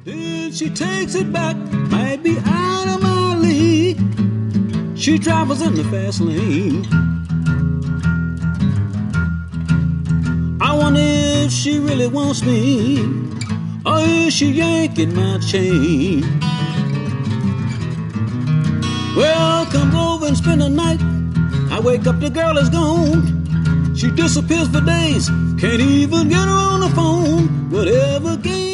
Then she takes it back, might be out of my league. She travels in the fast lane. I wonder if she really wants me, or is she yanking my chain? Well, come over and spend the night. I wake up, the girl is gone. She disappears for days, can't even get her on the phone. Whatever game